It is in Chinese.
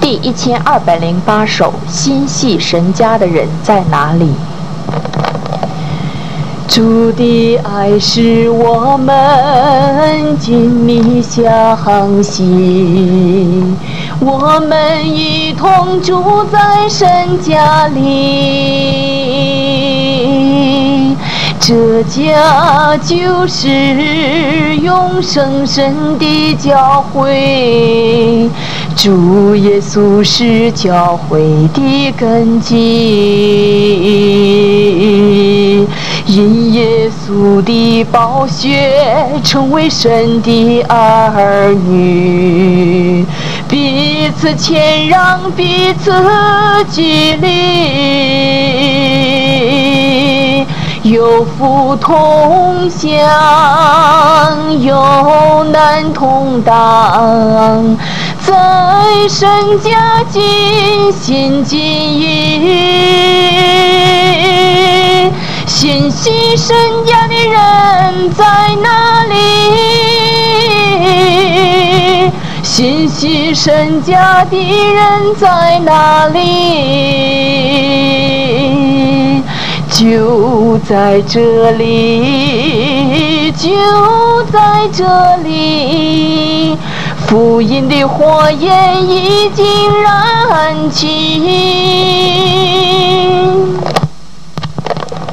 第1208首，心系神家的人在哪里？主的爱使我们紧密相系，我们一同住在神家里，这家就是永生神的教会，主耶稣是教会的根基，因耶稣的宝血成为神的儿女，彼此谦让，彼此激励，有福同享，有难同当，在神家尽心尽意。心系神家的人在哪里？心系神家的人在哪里？就在这里，就在这里，福音的火焰已经燃起。